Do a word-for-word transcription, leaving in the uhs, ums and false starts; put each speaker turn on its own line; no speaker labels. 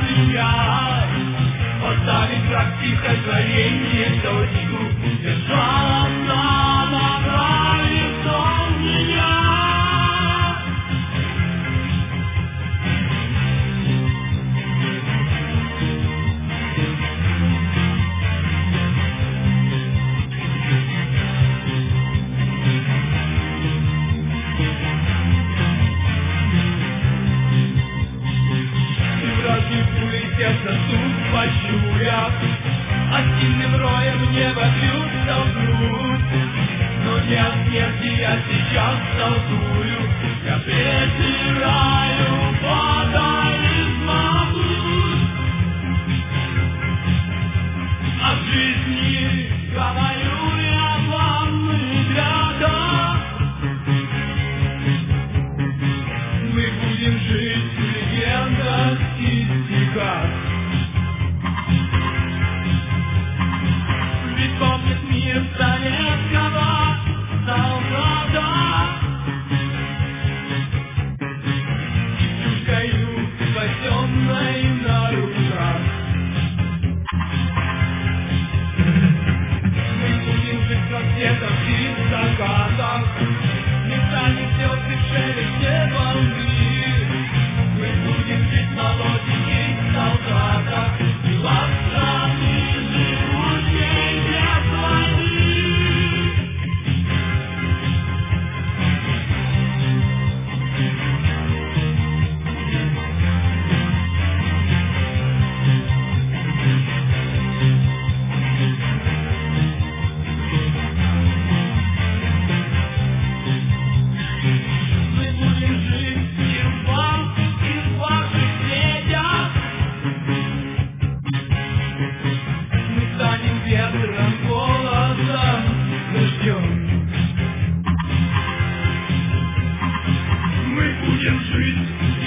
сейчас поставить как стихотворение точку, держаться на крае солнца. Тут пощуря, а сильным роем небо бьются в грудь. Но не от смерти я сейчас толкую, я презираю фатализм. О жизни говорю я вам, ребята, мы будем жить в легендах и стихах. Помнит мир советского солдата и чушкою спасенной на руках. Мы будем жить в рассветах и закатах, не станет теплых шелесте волны. Мы будем жить на лодке солдатах и ласковы живущей. Мы будем жить